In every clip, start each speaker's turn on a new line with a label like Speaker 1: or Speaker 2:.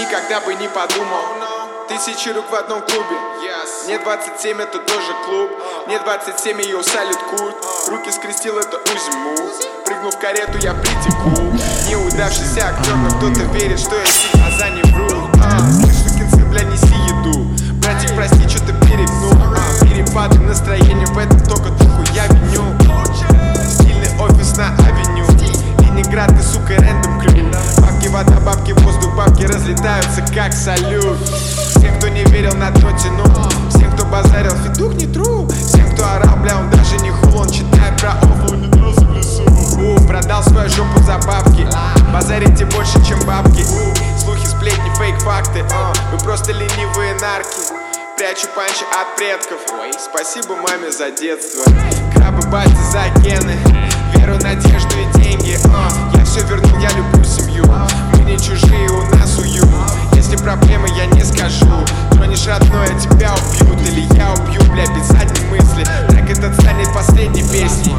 Speaker 1: никогда бы не подумал. Тысячи рук в одном клубе. Мне 27, это тоже клуб. Мне 27, ее салют культ. Руки скрестил, это узиму. Прыгнув в карету, я притеку. Неудавшийся актер, но кто-то верит, что я сик, глаза не врут. Сукинцы, бля, неси еду. Братик, прости, что-то перегнул. Перепады настроения, в этом только туху я виню. Стильный офис на авеню. Ленинград, ты, сука, рэндом клю. Бабки, вода, бабки, воздух, бабки разлетаются как салют. Всем, кто не верил, на дно тянул. Всем, кто базарил, фидух не тру. Всем, кто орал, бля, он даже не хул. Он читает про офлу, не дрался в лесу. Продал свою жопу за бабки. Базарите больше, чем бабки. Слухи, сплетни, фейк-факты. Вы просто ленивые нарки. Прячу панчи от предков. Спасибо маме за детство. Крабы, бати за гены. Веру, надежду и деньги. Я все вернул, я люблю семью. Мы не чужие, у нас уют. Если проблемы, я не скажу. Тронешь родное, тебя убьют. Или я убью, бля, без задней мысли. Так этот станет последней песней.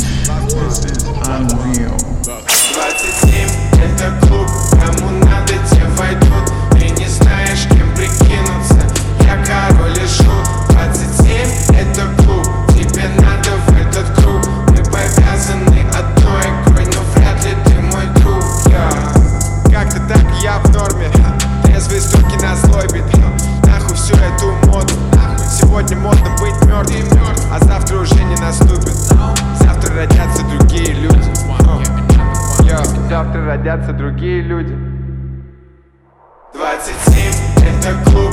Speaker 1: 27, это клуб. Кому надо, те войдут. Ты не знаешь, кем прикинуться. Я король и шут. 27, это клуб. Тебе надо в этот круг. Мы повязаны одной игрой, но вряд ли ты мой друг. Как-то так я в норме. Трезвые стуки на злобе. Нахуй всю эту моду. Сегодня модно быть мертвым, а завтра уже не наступит. Завтра родятся другие люди. Завтра родятся другие люди. 27, это клуб.